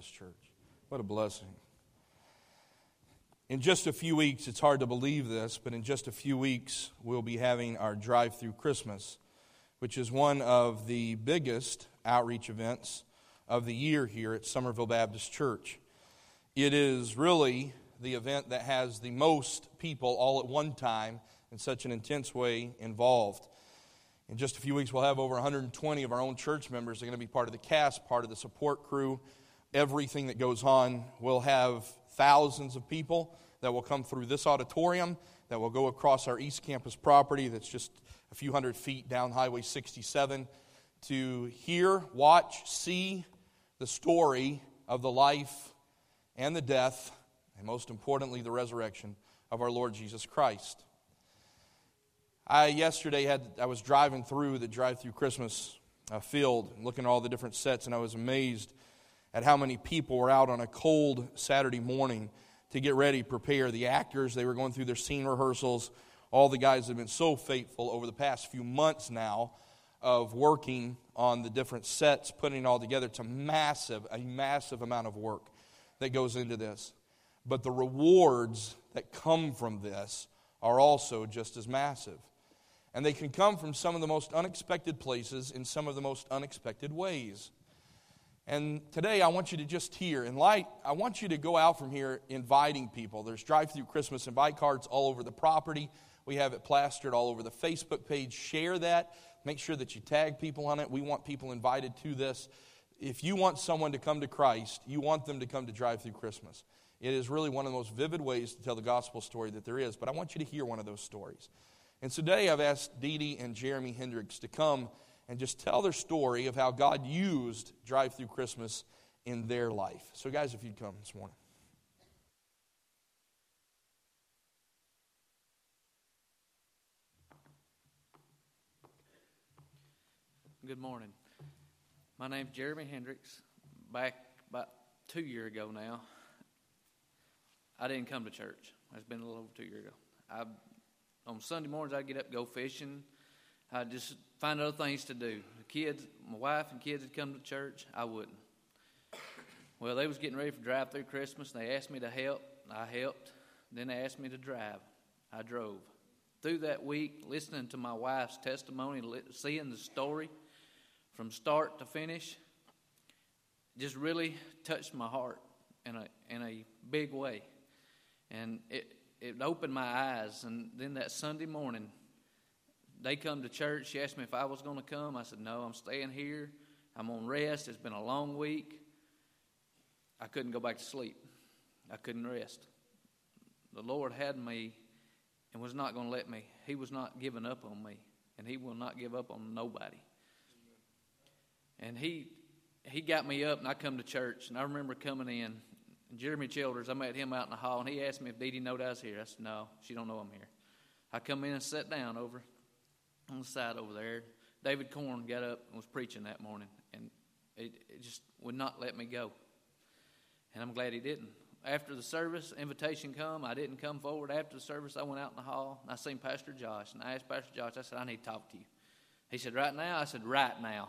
Baptist Church. What a blessing. In just a few weeks, it's hard to believe this, but in just a few weeks, we'll be having our drive-through Christmas, which is one of the biggest outreach events of the year here at Somerville Baptist Church. It is really the event that has the most people all at one time in such an intense way involved. In just a few weeks, we'll have over 120 of our own church members that are going to be part of the cast, part of the support crew, everything that goes on. We'll have thousands of people that will come through this auditorium, that will go across our East Campus property that's just a few hundred feet down Highway 67 to hear, watch, see the story of the life and the death, and most importantly, the resurrection of our Lord Jesus Christ. Yesterday I was driving through the drive-through Christmas field, looking at all the different sets, and I was amazed at how many people were out on a cold Saturday morning to get ready, prepare. The actors, they were going through their scene rehearsals. All the guys have been so faithful over the past few months now of working on the different sets, putting it all together. It's a massive amount of work that goes into this. But the rewards that come from this are also just as massive. And they can come from some of the most unexpected places in some of the most unexpected ways. And today I want you to just hear, I want you to go out from here inviting people. There's drive-through Christmas invite cards all over the property. We have it plastered all over the Facebook page. Share that. Make sure that you tag people on it. We want people invited to this. If you want someone to come to Christ, you want them to come to drive-through Christmas. It is really one of the most vivid ways to tell the gospel story that there is. But I want you to hear one of those stories. And today I've asked Dee Dee and Jeremy Hendricks to come and just tell their story of how God used drive-through Christmas in their life. So guys, if you'd come this morning. Good morning. My name's Jeremy Hendricks. Back about 2 years ago now, I didn't come to church. It's been a little over 2 years ago. On Sunday mornings, I'd get up and go fishing. I'd just find other things to do. The kids, my wife and kids would come to church. I wouldn't. Well, they was getting ready for drive-through Christmas. They asked me to help. I helped. Then they asked me to drive. I drove. Through that week, listening to my wife's testimony, seeing the story from start to finish, just really touched my heart in a big way. And it opened my eyes. And then that Sunday morning, they come to church. She asked me if I was going to come. I said, no, I'm staying here. I'm on rest. It's been a long week. I couldn't go back to sleep. I couldn't rest. The Lord had me and was not going to let me. He was not giving up on me, and He will not give up on nobody. And He got me up, and I come to church, and I remember coming in. Jeremy Childers, I met him out in the hall, and he asked me if Dee Dee knowed I was here. I said, no, she don't know I'm here. I come in and sat down over on the side over there. David Korn got up and was preaching that morning, and it just would not let me go. And I'm glad he didn't. After the service, invitation come. I didn't come forward. After the service, I went out in the hall, and I seen Pastor Josh. And I asked Pastor Josh, I said, I need to talk to you. He said, right now? I said, right now.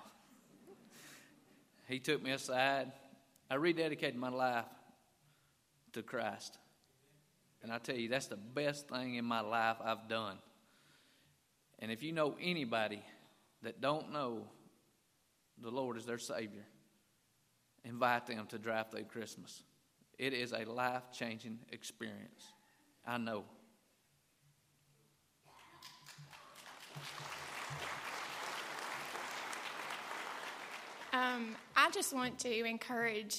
He took me aside. I rededicated my life to Christ. And I tell you, that's the best thing in my life I've done. And if you know anybody that don't know the Lord as their Savior, invite them to drive-through Christmas. It is a life-changing experience. I know. I just want to encourage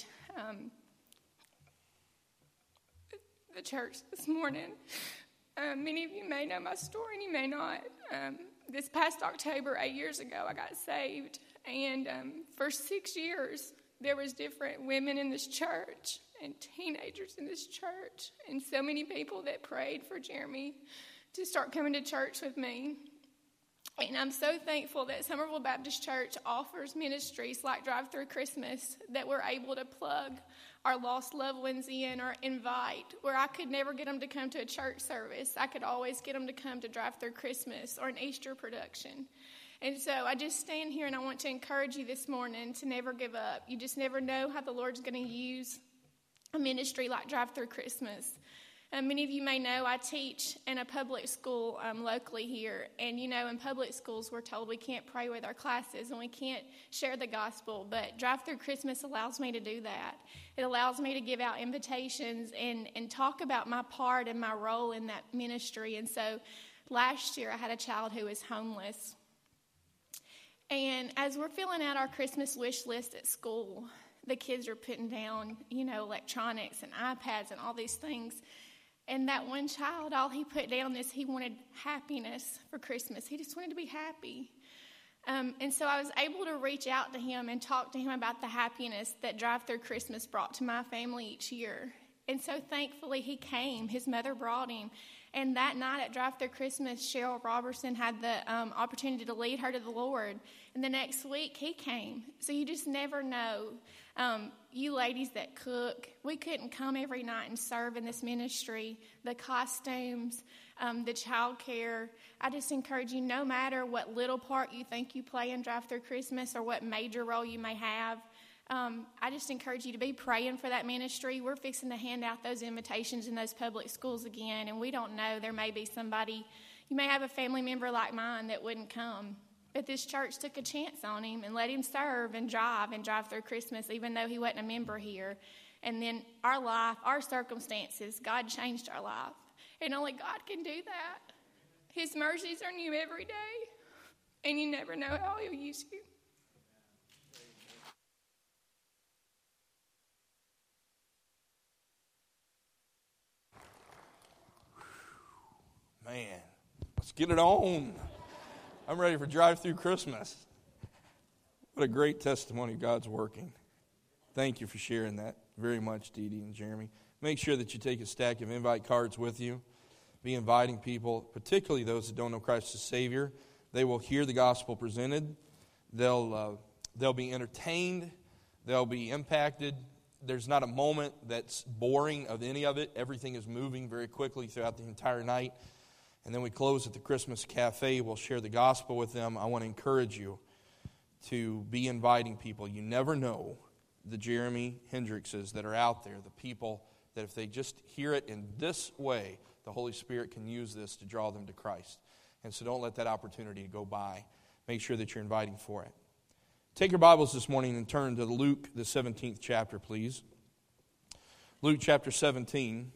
the church this morning. Many of you may know my story and you may not. This past October, 8 years ago, I got saved. And for 6 years, there was different women in this church and teenagers in this church and so many people that prayed for Jeremy to start coming to church with me. And I'm so thankful that Somerville Baptist Church offers ministries like Drive-Through Christmas that we're able to plug our lost loved ones in or invite. Where I could never get them to come to a church service, I could always get them to come to Drive-Through Christmas or an Easter production. And so I just stand here and I want to encourage you this morning to never give up. You just never know how the Lord's going to use a ministry like Drive Through Christmas. Many of you may know I teach in a public school locally here. And, you know, in public schools, we're told we can't pray with our classes and we can't share the gospel. But Drive Through Christmas allows me to do that. It allows me to give out invitations and talk about my part and my role in that ministry. And so last year, I had a child who was homeless. And as we're filling out our Christmas wish list at school, the kids are putting down, you know, electronics and iPads and all these things. And that one child, all he put down is he wanted happiness for Christmas. He just wanted to be happy. And so I was able to reach out to him and talk to him about the happiness that Drive Through Christmas brought to my family each year. And so thankfully he came. His mother brought him. And that night at Drive Through Christmas, Cheryl Robertson had the opportunity to lead her to the Lord. And the next week, he came. So you just never know. You ladies that cook, we couldn't come every night and serve in this ministry. The costumes, the child care. I just encourage you, no matter what little part you think you play in Drive Through Christmas or what major role you may have, I just encourage you to be praying for that ministry. We're fixing to hand out those invitations in those public schools again, and we don't know. There may be somebody, you may have a family member like mine that wouldn't come. But this church took a chance on him and let him serve and drive through Christmas, even though he wasn't a member here. And then our life, our circumstances, God changed our life. And only God can do that. His mercies are new every day, and you never know how he'll use you. Man, let's get it on. I'm ready for Drive Through Christmas. What a great testimony God's working. Thank you for sharing that very much, Dee Dee and Jeremy. Make sure that you take a stack of invite cards with you. Be inviting people, particularly those that don't know Christ as Savior. They will hear the gospel presented. They'll be entertained. They'll be impacted. There's not a moment that's boring of any of it. Everything is moving very quickly throughout the entire night. And then we close at the Christmas Cafe. We'll share the gospel with them. I want to encourage you to be inviting people. You never know the Jeremy Hendrickses that are out there, the people that if they just hear it in this way, the Holy Spirit can use this to draw them to Christ. And so don't let that opportunity go by. Make sure that you're inviting for it. Take your Bibles this morning and turn to Luke, the 17th chapter, please. Luke chapter 17.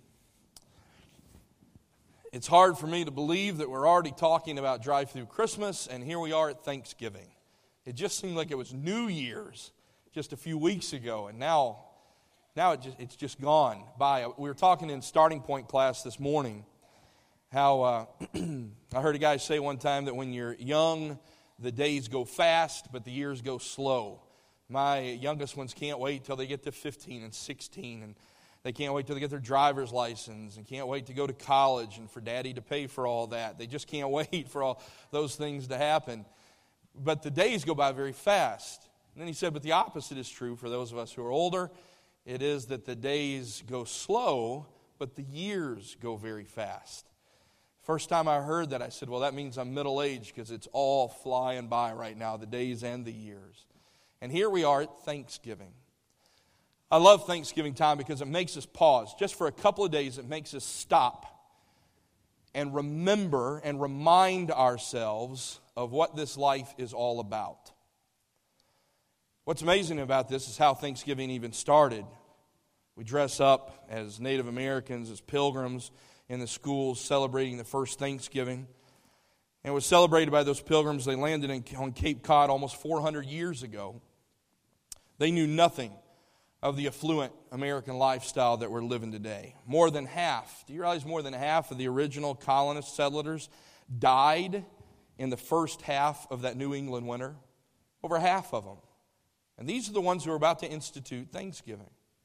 It's hard for me to believe that we're already talking about Drive Through Christmas, and here we are at Thanksgiving. It just seemed like it was New Year's just a few weeks ago, and now it's just gone by. We were talking in Starting Point class this morning how I heard a guy say one time that when you're young, the days go fast, but the years go slow. My youngest ones can't wait till they get to 15 and 16, and they can't wait till they get their driver's license and can't wait to go to college and for Daddy to pay for all that. They just can't wait for all those things to happen. But the days go by very fast. And then he said, but the opposite is true for those of us who are older. It is that the days go slow, but the years go very fast. First time I heard that, I said, well, that means I'm middle-aged because it's all flying by right now, the days and the years. And here we are at Thanksgiving. I love Thanksgiving time because it makes us pause. Just for a couple of days, it makes us stop and remember and remind ourselves of what this life is all about. What's amazing about this is how Thanksgiving even started. We dress up as Native Americans, as pilgrims in the schools celebrating the first Thanksgiving. And it was celebrated by those pilgrims. They landed on Cape Cod almost 400 years ago. They knew nothing of the affluent American lifestyle that we're living today. More than half, do you realize more than half of the original colonists, settlers, died in the first half of that New England winter? Over half of them. And these are the ones who are about to institute Thanksgiving.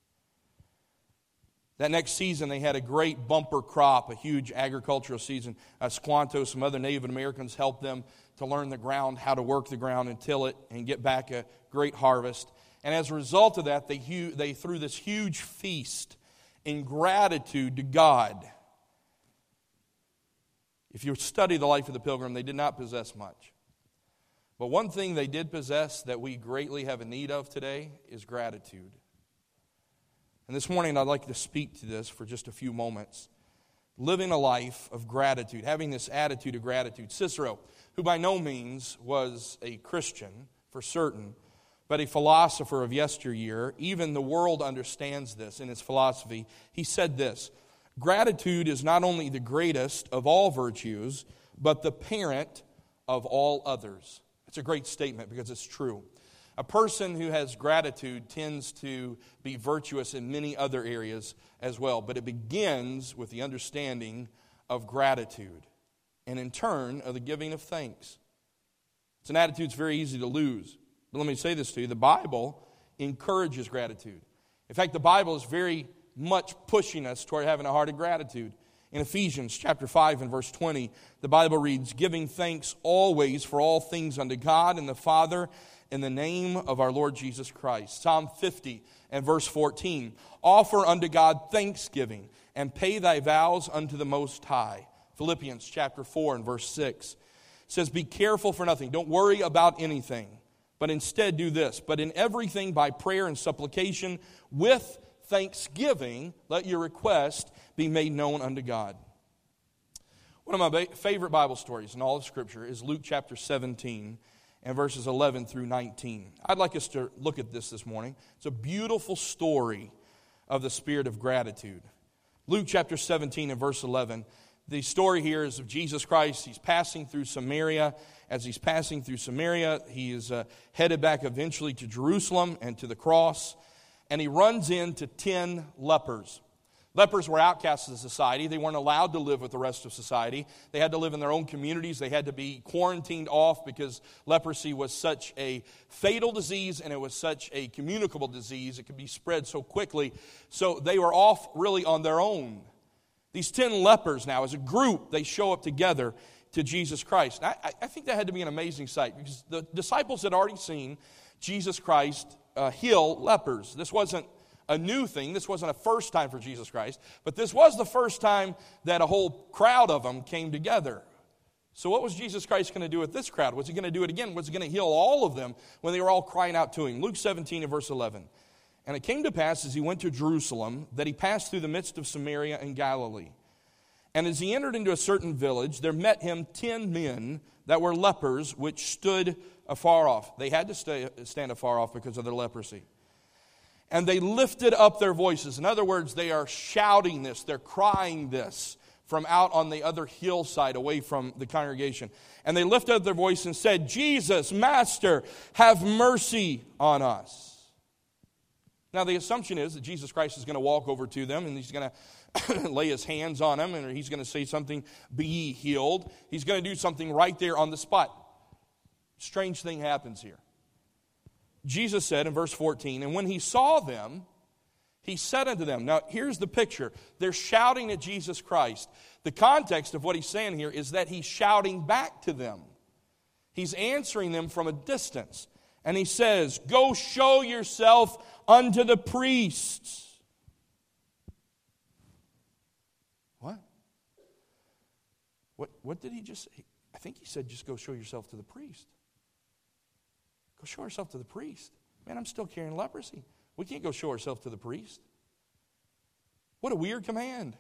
That next season, they had a great bumper crop, a huge agricultural season. Squanto, some other Native Americans helped them to learn the ground, how to work the ground and till it and get back a great harvest. And as a result of that, they threw this huge feast in gratitude to God. If you study the life of the pilgrim, they did not possess much. But one thing they did possess that we greatly have a need of today is gratitude. And this morning I'd like to speak to this for just a few moments. Living a life of gratitude, having this attitude of gratitude. Cicero, who by no means was a Christian for certain, but a philosopher of yesteryear, even the world understands this in his philosophy. He said this: gratitude is not only the greatest of all virtues, but the parent of all others. It's a great statement because it's true. A person who has gratitude tends to be virtuous in many other areas as well, but it begins with the understanding of gratitude and in turn of the giving of thanks. It's an attitude that's very easy to lose. But let me say this to you, the Bible encourages gratitude. In fact, the Bible is very much pushing us toward having a heart of gratitude. In Ephesians chapter 5 and verse 20, the Bible reads, giving thanks always for all things unto God and the Father in the name of our Lord Jesus Christ. Psalm 50 and verse 14, offer unto God thanksgiving and pay thy vows unto the Most High. Philippians chapter 4 and verse 6 says, be careful for nothing. Don't worry about anything, but instead do this. But in everything by prayer and supplication with thanksgiving, let your request be made known unto God. One of my favorite Bible stories in all of Scripture is Luke chapter 17 and verses 11 through 19. I'd like us to look at this morning. It's a beautiful story of the spirit of gratitude. Luke chapter 17 and verse 11. The story here is of Jesus Christ. He's passing through Samaria. As he's passing through Samaria, he is headed back eventually to Jerusalem and to the cross. And he runs into 10 lepers. Lepers were outcasts of society. They weren't allowed to live with the rest of society. They had to live in their own communities. They had to be quarantined off because leprosy was such a fatal disease and it was such a communicable disease. It could be spread so quickly. So they were off really on their own. These 10 lepers now, as a group, they show up together to Jesus Christ. And I think that had to be an amazing sight because the disciples had already seen Jesus Christ heal lepers. This wasn't a new thing. This wasn't a first time for Jesus Christ, but this was the first time that a whole crowd of them came together. So what was Jesus Christ going to do with this crowd? Was he going to do it again? Was he going to heal all of them when they were all crying out to him? Luke 17 and verse 11. And it came to pass as he went to Jerusalem that he passed through the midst of Samaria and Galilee. And as he entered into a certain village, there met him 10 men that were lepers, which stood afar off. They had to stand afar off because of their leprosy. And they lifted up their voices. In other words, they are shouting this, they're crying this from out on the other hillside away from the congregation. And they lifted up their voice and said, Jesus, Master, have mercy on us. Now the assumption is that Jesus Christ is going to walk over to them and he's going to lay his hands on them and he's going to say something, be ye healed. He's going to do something right there on the spot. Strange thing happens here. Jesus said in verse 14, and when he saw them, he said unto them. Now, here's the picture. They're shouting at Jesus Christ. The context of what he's saying here is that he's shouting back to them. He's answering them from a distance. And he says, go show yourself unto the priests. What? What did he just say? I think he said, just go show yourself to the priest. Go show yourself to the priest. Man, I'm still carrying leprosy. We can't go show ourselves to the priest. What a weird command.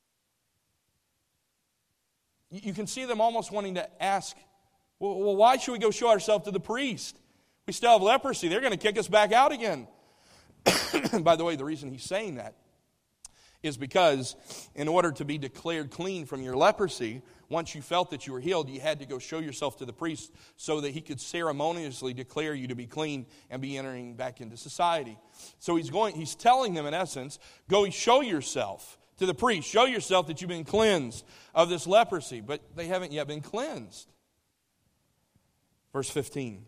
You can see them almost wanting to ask, well, why should we go show ourselves to the priest? We still have leprosy. They're going to kick us back out again. By the way, the reason he's saying that is because in order to be declared clean from your leprosy, once you felt that you were healed, you had to go show yourself to the priest so that he could ceremoniously declare you to be clean and be entering back into society. So he's telling them in essence, go show yourself to the priest. Show yourself that you've been cleansed of this leprosy, but they haven't yet been cleansed. Verse 15.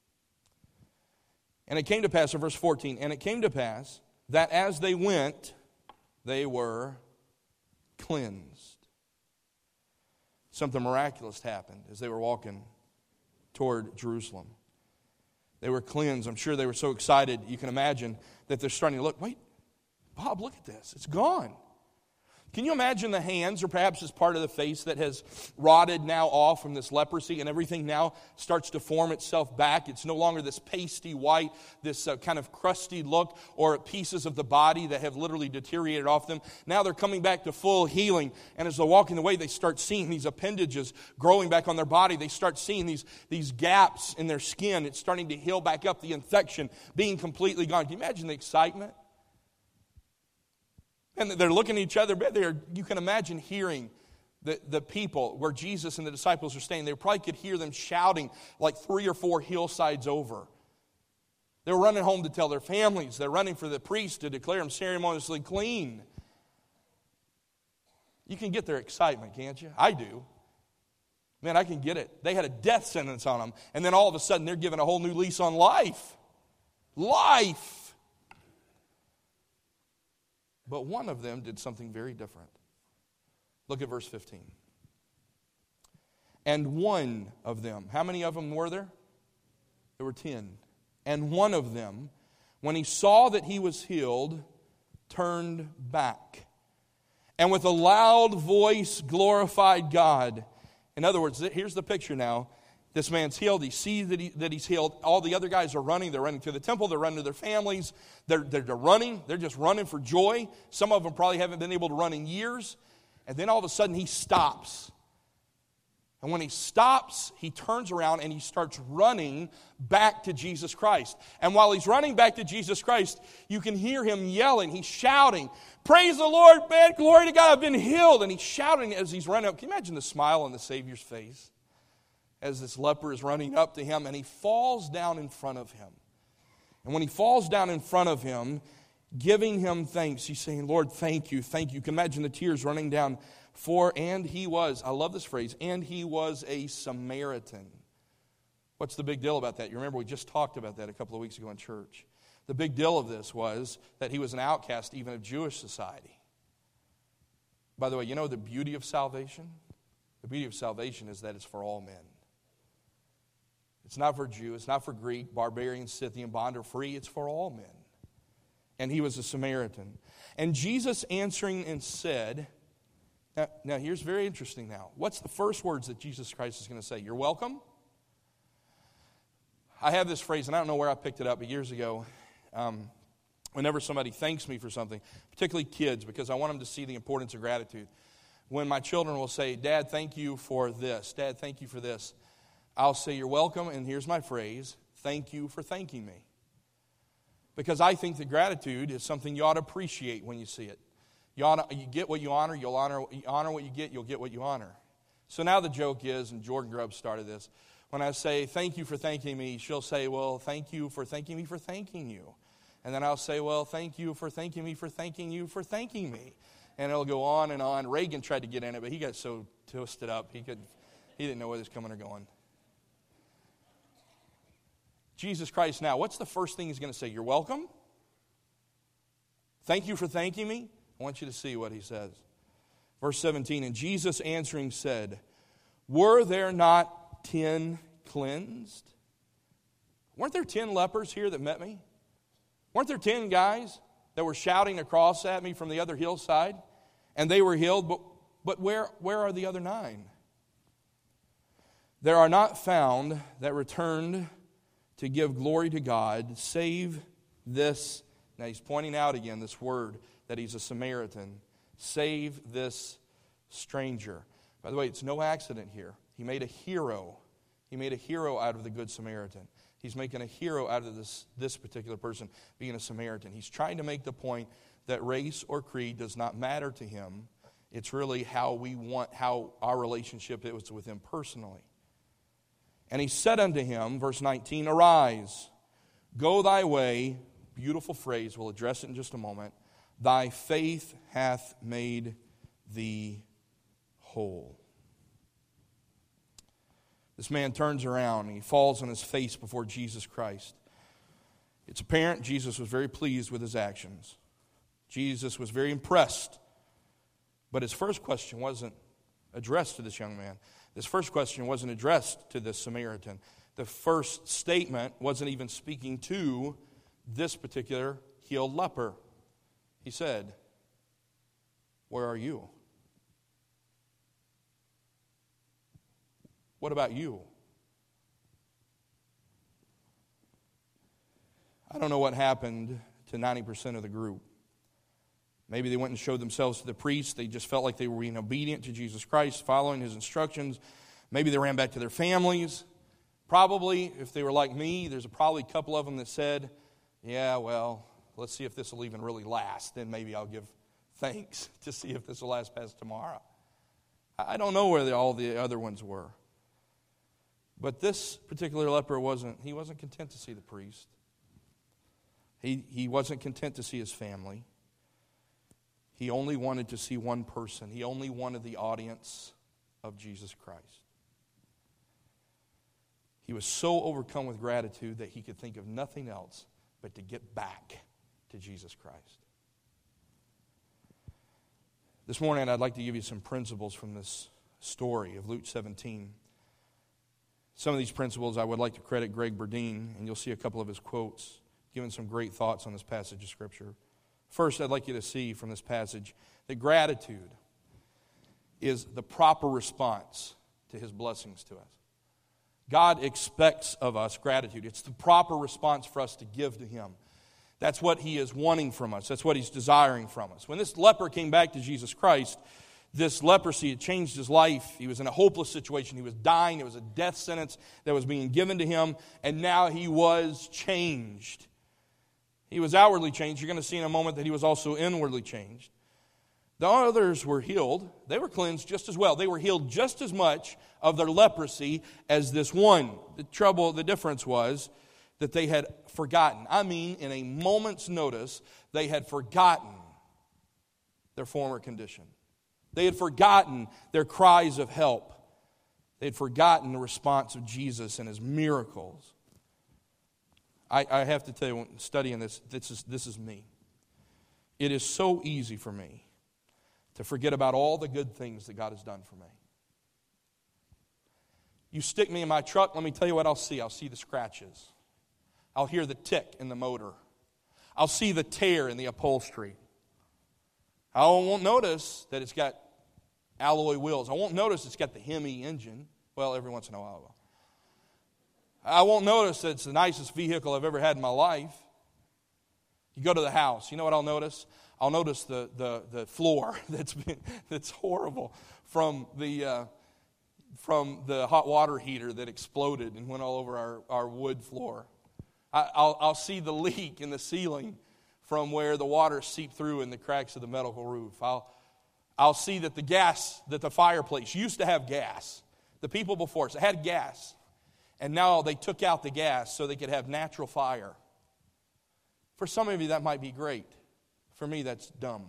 And it came to pass, in verse 14, and it came to pass that as they went, they were cleansed. Something miraculous happened as they were walking toward Jerusalem. They were cleansed. I'm sure they were so excited, you can imagine, that they're starting to look. Wait, Bob, look at this. It's gone. Can you imagine the hands, or perhaps this part of the face that has rotted now off from this leprosy, and everything now starts to form itself back? It's no longer this pasty white, this kind of crusty look, or pieces of the body that have literally deteriorated off them. Now they're coming back to full healing, and as they're walking away, they start seeing these appendages growing back on their body. They start seeing these gaps in their skin. It's starting to heal back up, the infection being completely gone. Can you imagine the excitement? And they're looking at each other. You can imagine hearing the people where Jesus and the disciples are staying. They probably could hear them shouting like 3 or 4 hillsides over. They're running home to tell their families. They're running for the priest to declare them ceremoniously clean. You can get their excitement, can't you? I do. Man, I can get it. They had a death sentence on them, and then all of a sudden they're given a whole new lease on life. Life! But one of them did something very different. Look at verse 15. And one of them, how many of them were there? There were 10. And one of them, when he saw that he was healed, turned back, and with a loud voice glorified God. In other words, here's the picture now. This man's healed. He sees that he's healed. All the other guys are running. They're running to the temple. They're running to their families. They're running. They're just running for joy. Some of them probably haven't been able to run in years. And then all of a sudden he stops. And when he stops, he turns around and he starts running back to Jesus Christ. And while he's running back to Jesus Christ, you can hear him yelling. He's shouting, "Praise the Lord, man. Glory to God. I've been healed." And he's shouting as he's running up. Can you imagine the smile on the Savior's face as this leper is running up to him, and he falls down in front of him. And when he falls down in front of him, giving him thanks, he's saying, "Lord, thank you, thank you." You can imagine the tears running down. And he was, I love this phrase, and he was a Samaritan. What's the big deal about that? You remember we just talked about that a couple of weeks ago in church. The big deal of this was that he was an outcast even of Jewish society. By the way, you know the beauty of salvation? The beauty of salvation is that it's for all men. It's not for Jew, it's not for Greek, barbarian, Scythian, bond, or free. It's for all men. And he was a Samaritan. And Jesus answering and said, now here's very interesting now. What's the first words that Jesus Christ is going to say? You're welcome? I have this phrase, and I don't know where I picked it up, but years ago, whenever somebody thanks me for something, particularly kids, because I want them to see the importance of gratitude. When my children will say, "Dad, thank you for this. Dad, thank you for this," I'll say, "You're welcome," and here's my phrase, "Thank you for thanking me." Because I think that gratitude is something you ought to appreciate when you see it. You get what you honor, you honor what you get, you'll get what you honor. So now the joke is, and Jordan Grubb started this, when I say, "Thank you for thanking me," she'll say, "Well, thank you for thanking me for thanking you." And then I'll say, "Well, thank you for thanking me for thanking you for thanking me." And it'll go on and on. Reagan tried to get in it, but he got so twisted up, he didn't know whether he was coming or going. Jesus Christ now, what's the first thing he's going to say? You're welcome? Thank you for thanking me? I want you to see what he says. Verse 17, and Jesus answering said, "Were there not 10 cleansed? Weren't there 10 lepers here that met me? Weren't there 10 guys that were shouting across at me from the other hillside? And they were healed, but where are the other 9? There are not found that returned to give glory to God, save this." Now he's pointing out again this word that he's a Samaritan. Save this stranger. By the way, it's no accident here. He made a hero. He made a hero out of the Good Samaritan. He's making a hero out of this particular person being a Samaritan. He's trying to make the point that race or creed does not matter to him. It's really how our relationship is with him personally. And he said unto him, verse 19, "Arise, go thy way." Beautiful phrase, we'll address it in just a moment. "Thy faith hath made thee whole." This man turns around and he falls on his face before Jesus Christ. It's apparent Jesus was very pleased with his actions. Jesus was very impressed. But his first question wasn't addressed to this young man. This first question wasn't addressed to this Samaritan. The first statement wasn't even speaking to this particular healed leper. He said, Where are you? What about you? I don't know what happened to 90% of the group. Maybe they went and showed themselves to the priest. They just felt like they were being obedient to Jesus Christ, following His instructions. Maybe they ran back to their families. Probably, if they were like me, there's probably a couple of them that said, yeah, well, let's see if this will even really last. Then maybe I'll give thanks to see if this will last past tomorrow. I don't know where all the other ones were. But this particular leper wasn't content to see the priest. He wasn't content to see his family. He only wanted to see one person. He only wanted the audience of Jesus Christ. He was so overcome with gratitude that he could think of nothing else but to get back to Jesus Christ. This morning, I'd like to give you some principles from this story of Luke 17. Some of these principles I would like to credit Greg Burdine, and you'll see a couple of his quotes, giving some great thoughts on this passage of Scripture. First, I'd like you to see from this passage that gratitude is the proper response to His blessings to us. God expects of us gratitude. It's the proper response for us to give to Him. That's what He is wanting from us. That's what He's desiring from us. When this leper came back to Jesus Christ, this leprosy had changed his life. He was in a hopeless situation. He was dying. It was a death sentence that was being given to him, and now he was changed. He was outwardly changed. You're going to see in a moment that he was also inwardly changed. The others were healed. They were cleansed just as well. They were healed just as much of their leprosy as this one. The difference was that they had forgotten. I mean, in a moment's notice, they had forgotten their former condition. They had forgotten their cries of help. They had forgotten the response of Jesus and His miracles. I have to tell you, when studying this is me. It is so easy for me to forget about all the good things that God has done for me. You stick me in my truck, let me tell you what I'll see. I'll see the scratches. I'll hear the tick in the motor. I'll see the tear in the upholstery. I won't notice that it's got alloy wheels. I won't notice it's got the Hemi engine. Well, every once in a while I will. I won't notice that it's the nicest vehicle I've ever had in my life. You go to the house. You know what I'll notice? I'll notice the floor that's horrible from the hot water heater that exploded and went all over our wood floor. I'll see the leak in the ceiling from where the water seeped through in the cracks of the metal roof. I'll see that the fireplace used to have gas. The people before us had gas. And now they took out the gas so they could have natural fire. For some of you, that might be great. For me, that's dumb.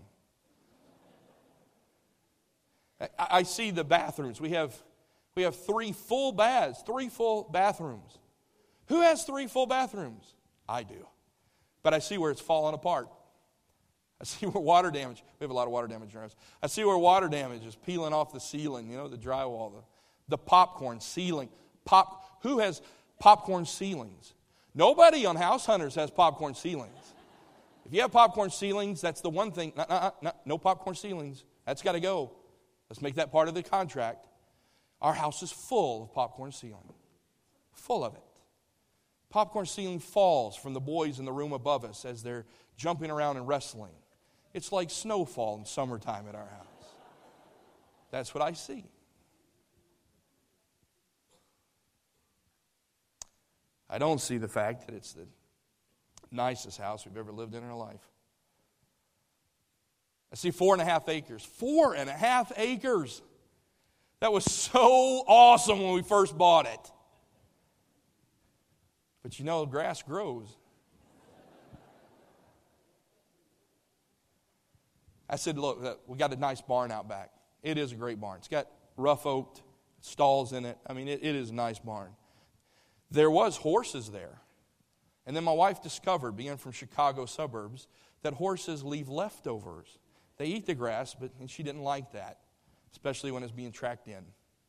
I see the bathrooms. We have 3 full baths, 3 full bathrooms. Who has 3 full bathrooms? I do. But I see where it's falling apart. I see where water damage, we have a lot of water damage in our house. I see where water damage is peeling off the ceiling, the drywall, the popcorn ceiling. Who has popcorn ceilings? Nobody on House Hunters has popcorn ceilings. If you have popcorn ceilings, that's the one thing. No popcorn ceilings. That's got to go. Let's make that part of the contract. Our house is full of popcorn ceiling. Full of it. Popcorn ceiling falls from the boys in the room above us as they're jumping around and wrestling. It's like snowfall in summertime at our house. That's what I see. I don't see the fact that it's the nicest house we've ever lived in our life. I see 4.5 acres. 4.5 acres. That was so awesome when we first bought it. But grass grows. I said, look, we got a nice barn out back. It is a great barn. It's got rough oaked stalls in it. I mean, it is a nice barn. There was horses there. And then my wife discovered, being from Chicago suburbs, that horses leave leftovers. They eat the grass, and she didn't like that, especially when it's being tracked in.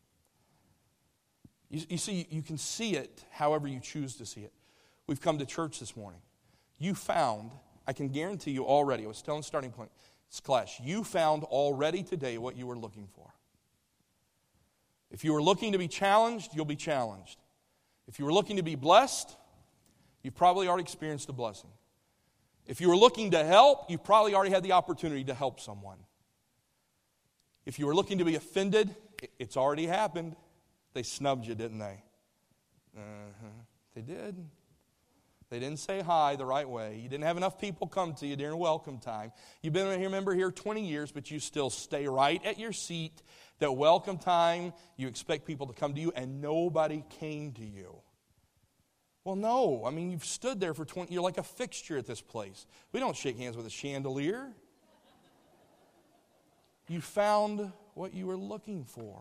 You see, you can see it however you choose to see it. We've come to church this morning. You found, I can guarantee you already, I was telling Starting Point, Class, you found already today what you were looking for. If you were looking to be challenged, you'll be challenged. If you were looking to be blessed, you've probably already experienced a blessing. If you were looking to help, you've probably already had the opportunity to help someone. If you were looking to be offended, it's already happened. They snubbed you, didn't they? They did. They didn't say hi the right way. You didn't have enough people come to you during welcome time. You've been here, member here 20 years, but you still stay right at your seat. That welcome time, you expect people to come to you, and nobody came to you. Well, no. I mean, you've stood there for 20. You're like a fixture at this place. We don't shake hands with a chandelier. You found what you were looking for.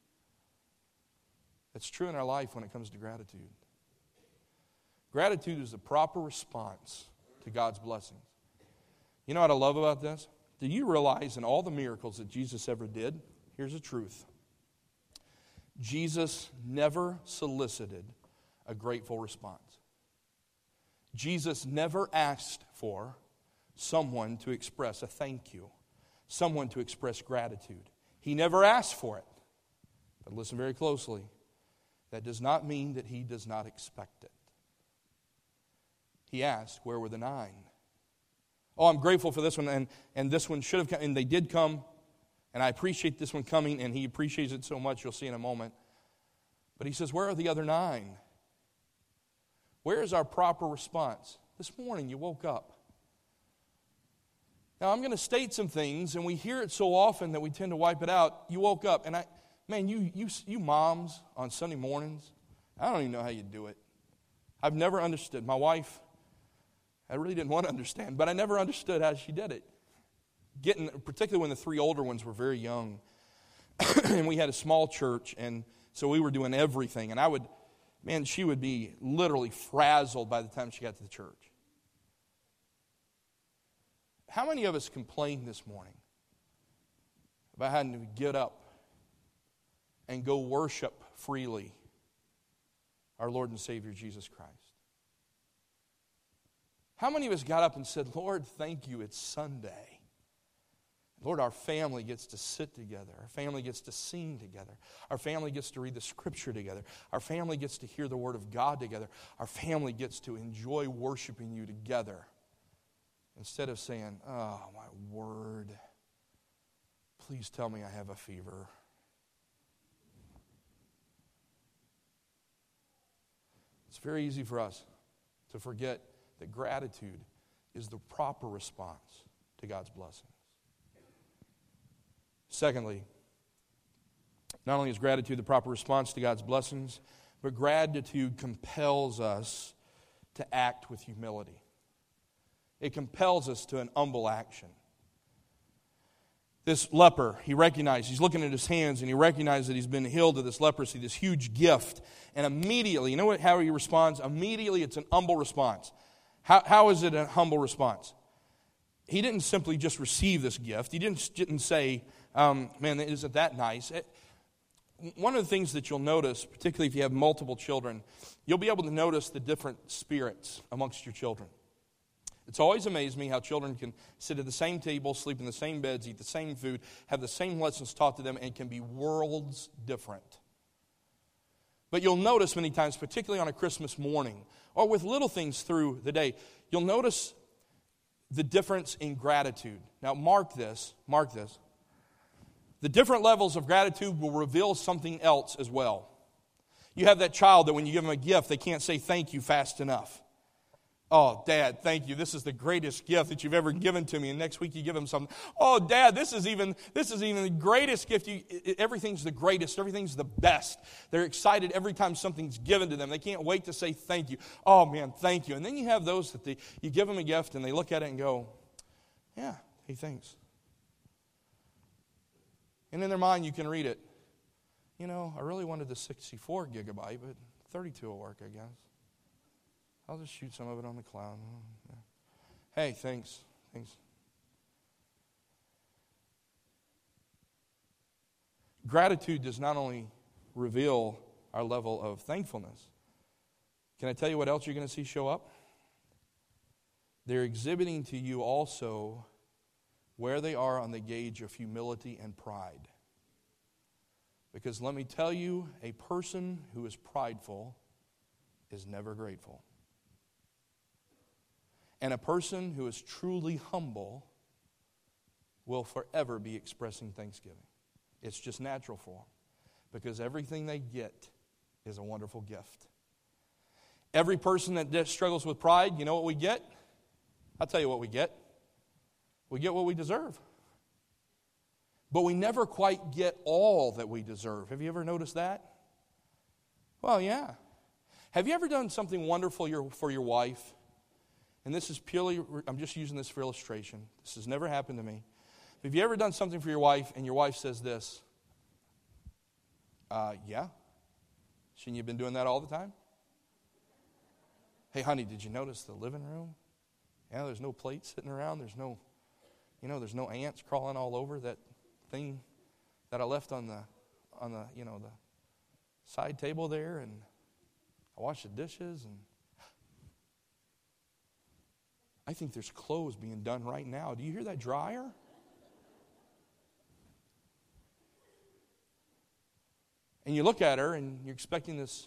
That's true in our life when it comes to gratitude. Gratitude is the proper response to God's blessings. You know what I love about this? Do you realize in all the miracles that Jesus ever did, here's the truth. Jesus never solicited a grateful response. Jesus never asked for someone to express a thank you, someone to express gratitude. He never asked for it. But listen very closely. That does not mean that he does not expect it. He asked, where were the 9? Oh, I'm grateful for this one, and this one should have come, and they did come, and I appreciate this one coming, and he appreciates it so much, you'll see in a moment. But he says, where are the other 9? Where is our proper response? This morning you woke up. Now I'm going to state some things, and we hear it so often that we tend to wipe it out. You woke up, and you moms on Sunday mornings, I don't even know how you do it. I've never understood. My wife, I really didn't want to understand, but I never understood how she did it. Particularly when the 3 older ones were very young, and we had a small church, and so we were doing everything, and she would be literally frazzled by the time she got to the church. How many of us complained this morning about having to get up and go worship freely our Lord and Savior Jesus Christ? How many of us got up and said, Lord, thank you, it's Sunday. Lord, our family gets to sit together. Our family gets to sing together. Our family gets to read the Scripture together. Our family gets to hear the Word of God together. Our family gets to enjoy worshiping you together. Instead of saying, oh, my word, please tell me I have a fever. It's very easy for us to forget that gratitude is the proper response to God's blessings. Secondly, not only is gratitude the proper response to God's blessings, but gratitude compels us to act with humility. It compels us to an humble action. This leper, he's looking at his hands, and he recognizes that he's been healed of this leprosy, this huge gift. And immediately, how he responds? Immediately, it's an humble response. How is it a humble response? He didn't simply just receive this gift. He didn't say, man, isn't that nice? One of the things that you'll notice, particularly if you have multiple children, you'll be able to notice the different spirits amongst your children. It's always amazed me how children can sit at the same table, sleep in the same beds, eat the same food, have the same lessons taught to them, and can be worlds different. But you'll notice many times, particularly on a Christmas morning, or with little things through the day, you'll notice the difference in gratitude. Now mark this. The different levels of gratitude will reveal something else as well. You have that child that when you give them a gift, they can't say thank you fast enough. Oh, Dad, thank you. This is the greatest gift that you've ever given to me. And next week you give them something. Oh, Dad, this is even the greatest gift. Everything's the greatest. Everything's the best. They're excited every time something's given to them. They can't wait to say thank you. Oh, man, thank you. And then you have those that you give them a gift and they look at it and go, yeah, hey, thanks. And in their mind you can read it. You know, I really wanted the 64 gigabyte, but 32 will work, I guess. I'll just shoot some of it on the cloud. Hey, thanks. Gratitude does not only reveal our level of thankfulness. Can I tell you what else you're going to see show up? They're exhibiting to you also where they are on the gauge of humility and pride. Because let me tell you, a person who is prideful is never grateful. And a person who is truly humble will forever be expressing thanksgiving. It's just natural for them. Because everything they get is a wonderful gift. Every person that struggles with pride, you know what we get? I'll tell you what we get. We get what we deserve. But we never quite get all that we deserve. Have you ever noticed that? Well, yeah. Have you ever done something wonderful for your wife? And this is purely, I'm just using this for illustration. This has never happened to me. Have you ever done something for your wife and your wife says this? Yeah. Shouldn't you have been doing that all the time? Hey, honey, did you notice the living room? Yeah, there's no plates sitting around. There's no ants crawling all over that thing that I left on the side table there, and I washed the dishes, and I think there's clothes being done right now. Do you hear that dryer? And you look at her and you're expecting this,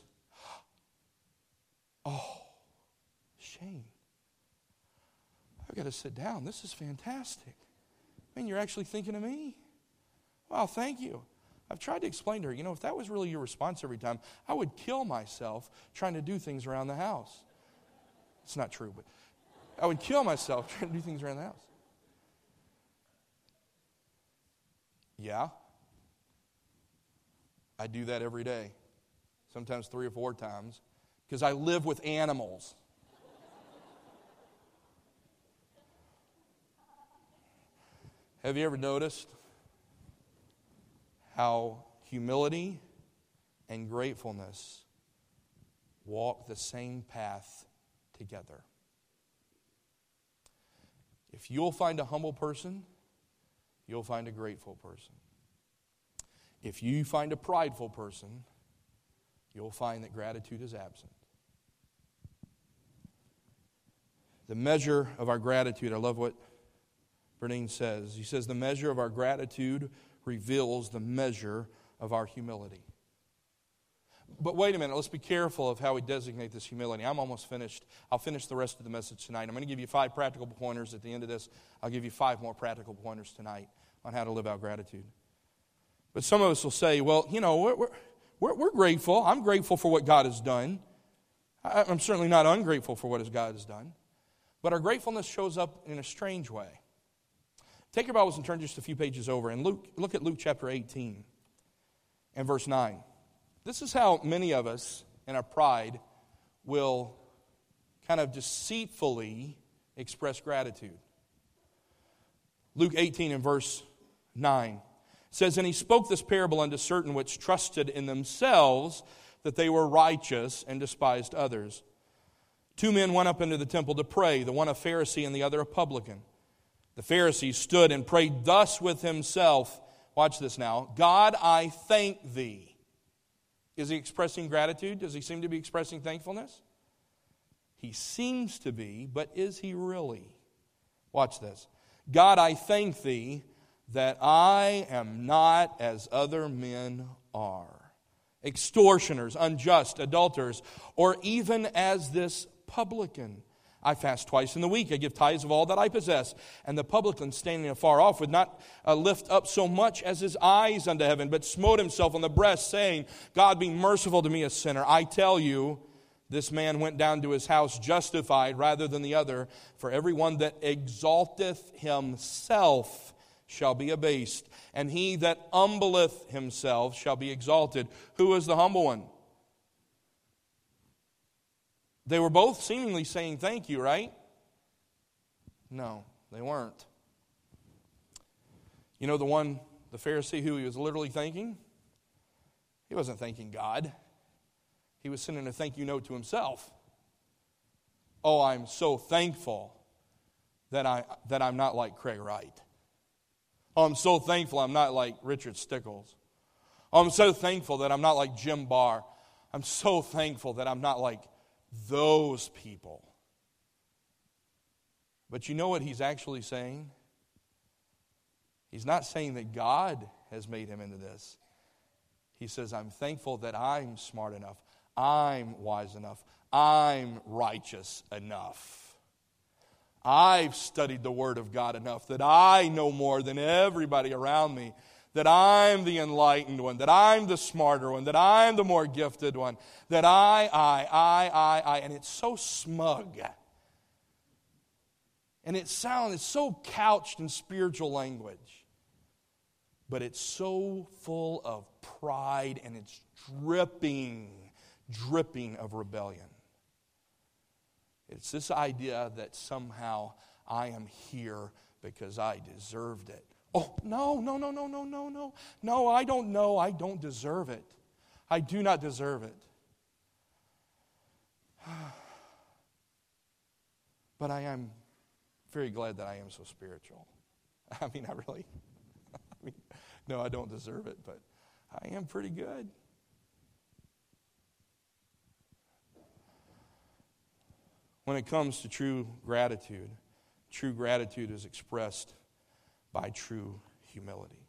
oh, Shane, I've got to sit down. This is fantastic. Man, you're actually thinking of me? Wow, thank you. I've tried to explain to her, if that was really your response every time, I would kill myself trying to do things around the house. It's not true, but I would kill myself trying to do things around the house. Yeah. I do that every day, sometimes 3 or 4 times, because I live with animals. Have you ever noticed how humility and gratefulness walk the same path together? If you'll find a humble person, you'll find a grateful person. If you find a prideful person, you'll find that gratitude is absent. The measure of our gratitude, I love what Bernine says. He says, the measure of our gratitude reveals the measure of our humility. But wait a minute, let's be careful of how we designate this humility. I'm almost finished. I'll finish the rest of the message tonight. I'm going to give you 5 practical pointers at the end of this. I'll give you 5 more practical pointers tonight on how to live out gratitude. But some of us will say, well, we're grateful. I'm grateful for what God has done. I'm certainly not ungrateful for what God has done. But our gratefulness shows up in a strange way. Take your Bibles and turn just a few pages over and look at Luke chapter 18 and verse 9. This is how many of us in our pride will kind of deceitfully express gratitude. Luke 18 and verse 9 says, and he spoke this parable unto certain which trusted in themselves that they were righteous and despised others. 2 men went up into the temple to pray, the one a Pharisee and the other a publican. The Pharisee stood and prayed thus with himself. Watch this now. God, I thank thee. Is he expressing gratitude? Does he seem to be expressing thankfulness? He seems to be, but is he really? Watch this. God, I thank thee that I am not as other men are, extortioners, unjust, adulterers, or even as this publican. I fast twice in the week. I give tithes of all that I possess. And the publican, standing afar off, would not lift up so much as his eyes unto heaven, but smote himself on the breast, saying, God, be merciful to me, a sinner. I tell you, this man went down to his house justified rather than the other. For everyone that exalteth himself shall be abased, and he that humbleth himself shall be exalted. Who is the humble one? They were both seemingly saying thank you, right? No, they weren't. You know the Pharisee who he was literally thanking? He wasn't thanking God. He was sending a thank you note to himself. Oh, I'm so thankful that I'm not like Craig Wright. Oh, I'm so thankful I'm not like Richard Stickles. Oh, I'm so thankful that I'm not like Jim Barr. I'm so thankful that I'm not like those people. But you know what he's actually saying? He's not saying that God has made him into this. He says, I'm thankful that I'm smart enough, I'm wise enough, I'm righteous enough. I've studied the Word of God enough that I know more than everybody around me, that I'm the enlightened one, that I'm the smarter one, that I'm the more gifted one, that I. And it's so smug. And it's so couched in spiritual language. But it's so full of pride, and it's dripping of rebellion. It's this idea that somehow I am here because I deserved it. Oh, no. No, I don't know. I don't deserve it. I do not deserve it. But I am very glad that I am so spiritual. I no, I don't deserve it, but I am pretty good. When it comes to true gratitude is expressed by true humility.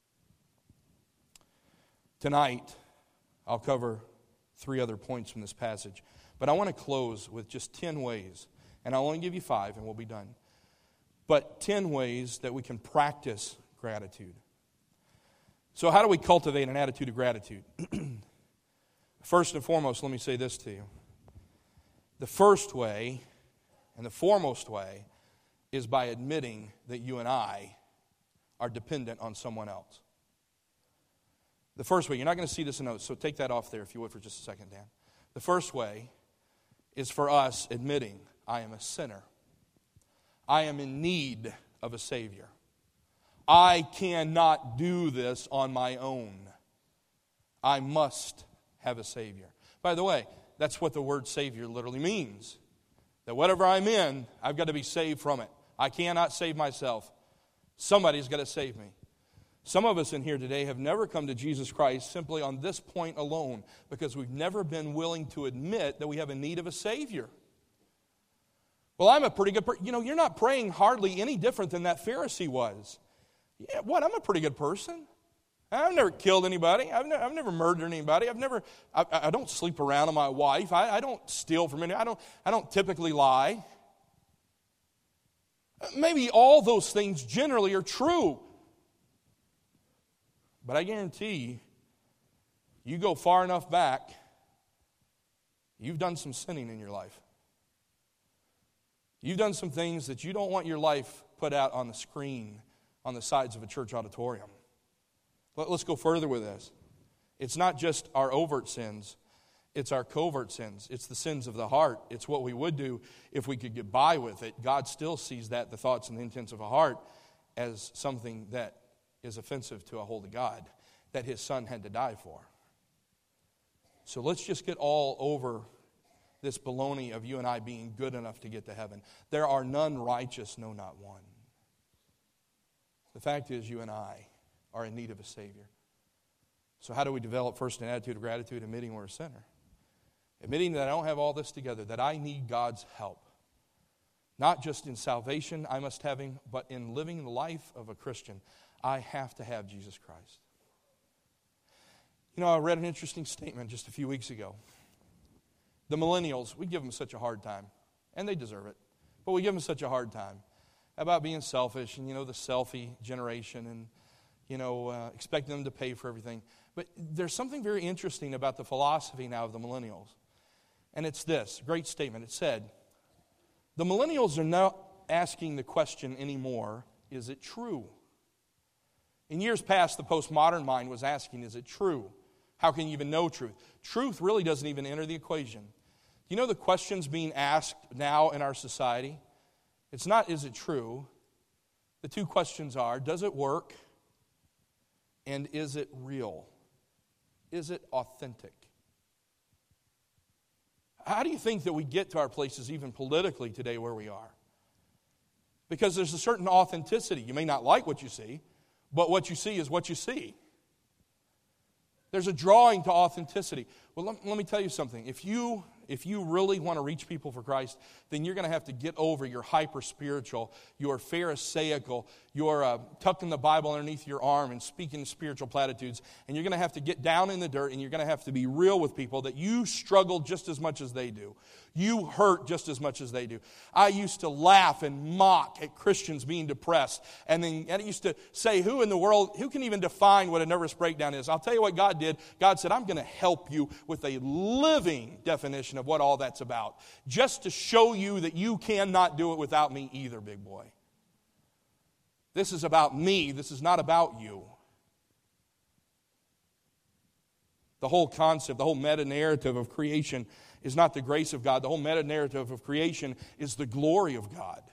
Tonight, I'll cover 3 other points from this passage, but I want to close with just 10 ways, and I'll only give you 5 and we'll be done. But 10 ways that we can practice gratitude. So how do we cultivate an attitude of gratitude? First and foremost, let me say this to you. The first way and the foremost way is by admitting that you and I are dependent on someone else. The first way, you're not going to see this in notes, so take that off there if you would for just a second, Dan. The first way is for us admitting I am a sinner. I am in need of a Savior. I cannot do this on my own. I must have a Savior. By the way, that's what the word Savior literally means. That whatever I'm in, I've got to be saved from it. I cannot save myself. Somebody's got to save me. Some of us in here today have never come to Jesus Christ simply on this point alone because we've never been willing to admit that we have a need of a Savior. Well, I'm a pretty good person. You're not praying hardly any different than that Pharisee was. Yeah, what? I'm a pretty good person. I've never killed anybody. I've never murdered anybody. I don't sleep around on my wife. I don't steal from anybody. I don't typically lie. Maybe all those things generally are true. But I guarantee you go far enough back, you've done some sinning in your life. You've done some things that you don't want your life put out on the screen on the sides of a church auditorium. Let's go further with this. It's not just our overt sins. It's our covert sins. It's the sins of the heart. It's what we would do if we could get by with it. God still sees that, the thoughts and the intents of a heart, as something that is offensive to a holy God, that His Son had to die for. So let's just get all over this baloney of you and I being good enough to get to heaven. There are none righteous, no, not one. The fact is, you and I are in need of a Savior. So how do we develop first an attitude of gratitude? Admitting we're a sinner. Admitting that I don't have all this together, that I need God's help. Not just in salvation I must have Him, but in living the life of a Christian, I have to have Jesus Christ. I read an interesting statement just a few weeks ago. The millennials, we give them such a hard time, and they deserve it, but we give them such a hard time about being selfish and, the selfie generation and, expecting them to pay for everything. But there's something very interesting about the philosophy now of the millennials. And it's this, great statement. It said, the millennials are not asking the question anymore, is it true? In years past, the postmodern mind was asking, is it true? How can you even know truth? Truth really doesn't even enter the equation. You know the questions being asked now in our society? It's not, is it true? The two questions are, does it work? And is it real? Is it authentic? How do you think that we get to our places, even politically today, where we are? Because there's a certain authenticity. You may not like what you see, but what you see is what you see. There's a drawing to authenticity. Well, let me tell you something. If you really want to reach people for Christ, then you're going to have to get over your hyper-spiritual, your pharisaical, you're tucking the Bible underneath your arm and speaking spiritual platitudes, and you're going to have to get down in the dirt, and you're going to have to be real with people that you struggle just as much as they do. You hurt just as much as they do. I used to laugh and mock at Christians being depressed, and I used to say, who in the world, who can even define what a nervous breakdown is? I'll tell you what God did. God said, I'm going to help you with a living definition of what all that's about, just to show you that you cannot do it without me either, big boy. This is about me. This is not about you. The whole concept, the whole meta-narrative of creation is not the grace of God. The whole meta-narrative of creation is the glory of God.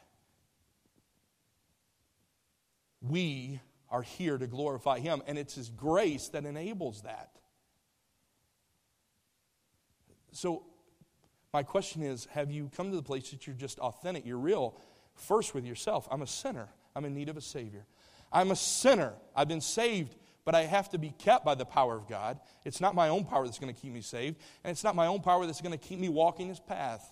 We are here to glorify Him, and it's His grace that enables that. So, my question is, have you come to the place that you're just authentic, you're real, first with yourself? I'm a sinner. I'm in need of a Savior. I'm a sinner. I've been saved, but I have to be kept by the power of God. It's not my own power that's going to keep me saved, and it's not my own power that's going to keep me walking His path.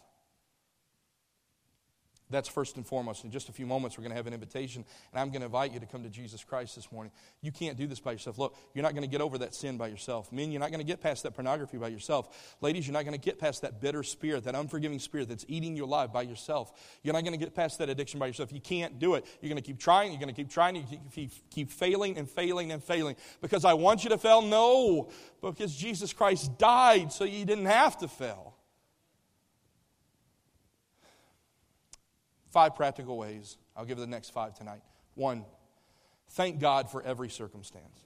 That's first and foremost. In just a few moments, we're going to have an invitation, and I'm going to invite you to come to Jesus Christ this morning. You can't do this by yourself. Look, you're not going to get over that sin by yourself. Men, you're not going to get past that pornography by yourself. Ladies, you're not going to get past that bitter spirit, that unforgiving spirit that's eating your life by yourself. You're not going to get past that addiction by yourself. You can't do it. You're going to keep trying. You're going to keep trying. You keep failing and failing and failing. Because I want you to fail? No. Because Jesus Christ died so you didn't have to fail. 5 practical ways. I'll give the next 5 tonight. 1, thank God for every circumstance.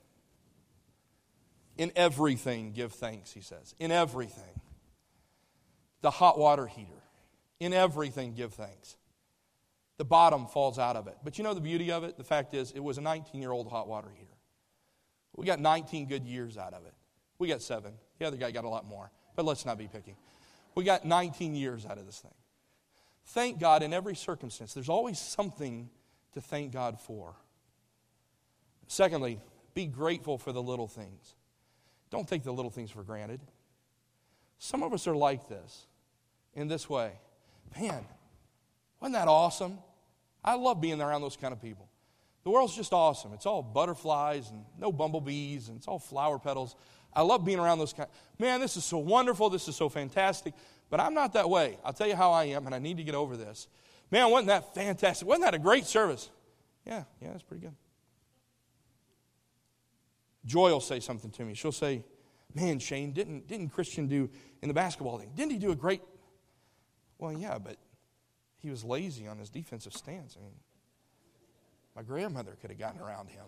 In everything, give thanks, he says. In everything. The hot water heater. In everything, give thanks. The bottom falls out of it. But you know the beauty of it? The fact is, it was a 19-year-old hot water heater. We got 19 good years out of it. We got 7. The other guy got a lot more. But let's not be picky. We got 19 years out of this thing. Thank God in every circumstance. There's always something to thank God for. Secondly, be grateful for the little things. Don't take the little things for granted. Some of us are like this, in this way. Man, wasn't that awesome? I love being around those kind of people. The world's just awesome. It's all butterflies and no bumblebees, and it's all flower petals. I love being around those kind. Man, this is so wonderful. This is so fantastic. But I'm not that way. I'll tell you how I am, and I need to get over this. Man, wasn't that fantastic? Wasn't that a great service? Yeah, that's pretty good. Joy will say something to me. She'll say, man, Shane, didn't Christian do in the basketball thing? Didn't he do a great... Well, yeah, but he was lazy on his defensive stance. I mean, my grandmother could have gotten around him.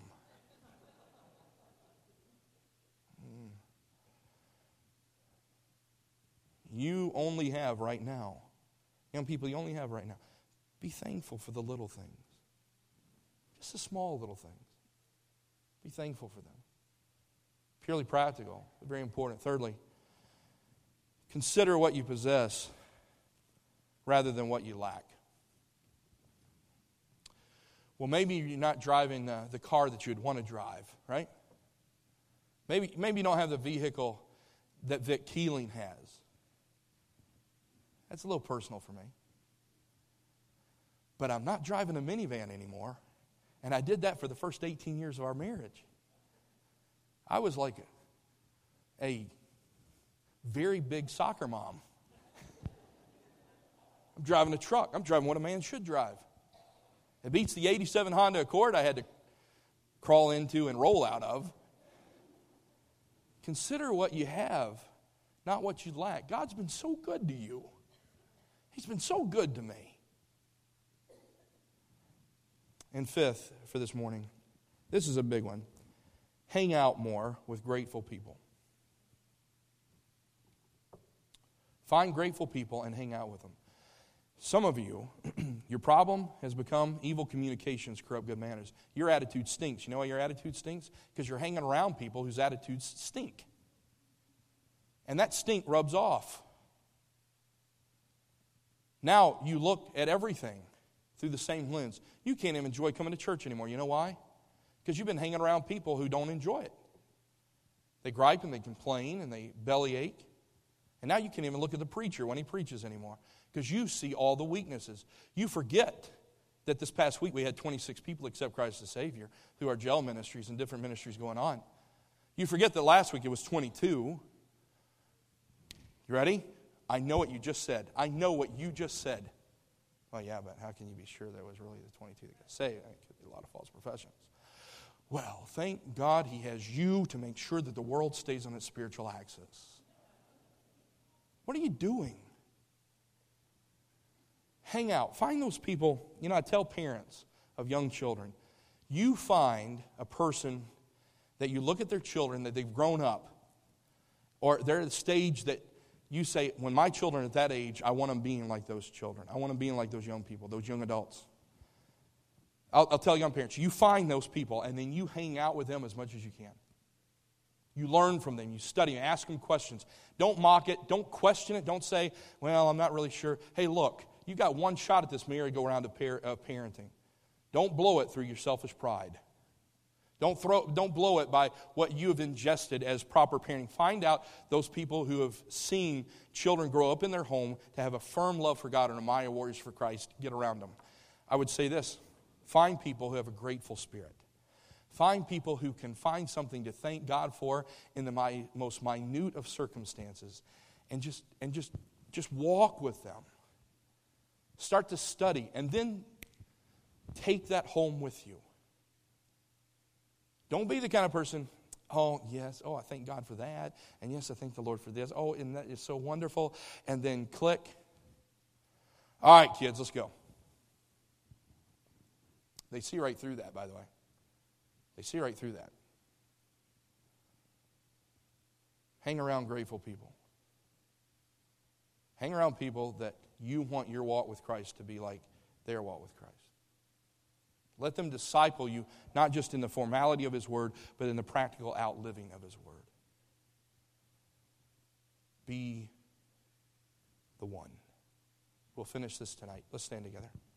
You only have right now. Young people, you only have right now. Be thankful for the little things. Just the small little things. Be thankful for them. Purely practical, but very important. Thirdly, consider what you possess rather than what you lack. Well, maybe you're not driving the car that you'd want to drive, right? Maybe you don't have the vehicle that Vic Keeling has. That's a little personal for me. But I'm not driving a minivan anymore. And I did that for the first 18 years of our marriage. I was like a very big soccer mom. I'm driving a truck. I'm driving what a man should drive. It beats the 87 Honda Accord I had to crawl into and roll out of. Consider what you have, not what you lack. God's been so good to you. He's been so good to me. And fifth, for this morning, this is a big one. Hang out more with grateful people. Find grateful people and hang out with them. Some of you, your problem has become evil communications, corrupt good manners. Your attitude stinks. You know why your attitude stinks? Because you're hanging around people whose attitudes stink. And that stink rubs off. Now you look at everything through the same lens. You can't even enjoy coming to church anymore. You know why? Because you've been hanging around people who don't enjoy it. They gripe and they complain and they bellyache. And now you can't even look at the preacher when he preaches anymore because you see all the weaknesses. You forget that this past week we had 26 people accept Christ as Savior through our jail ministries and different ministries going on. You forget that last week it was 22. You ready? I know what you just said. I know what you just said. Oh yeah, but how can you be sure that was really the 22 that got saved? It could be a lot of false professions. Well, thank God He has you to make sure that the world stays on its spiritual axis. What are you doing? Hang out. Find those people. You know, I tell parents of young children, you find a person that you look at their children, that they've grown up, or they're at a stage that you say, when my children are at that age, I want them being like those children. I want them being like those young people, those young adults. I'll tell young parents, you find those people, and then you hang out with them as much as you can. You learn from them. You study and ask them questions. Don't mock it. Don't question it. Don't say, well, I'm not really sure. Hey, look, you got one shot at this merry-go-round of parenting. Don't blow it through your selfish pride. Don't blow it by what you have ingested as proper parenting. Find out those people who have seen children grow up in their home to have a firm love for God and a Maya Warriors for Christ. Get around them. I would say this. Find people who have a grateful spirit. Find people who can find something to thank God for in the most minute of circumstances. And just walk with them. Start to study. And then take that home with you. Don't be the kind of person, oh, yes, oh, I thank God for that. And yes, I thank the Lord for this. Oh, and that is so wonderful. And then click. All right, kids, let's go. They see right through that, by the way. They see right through that. Hang around grateful people. Hang around people that you want your walk with Christ to be like their walk with Christ. Let them disciple you, not just in the formality of His Word, but in the practical outliving of His Word. Be the one. We'll finish this tonight. Let's stand together.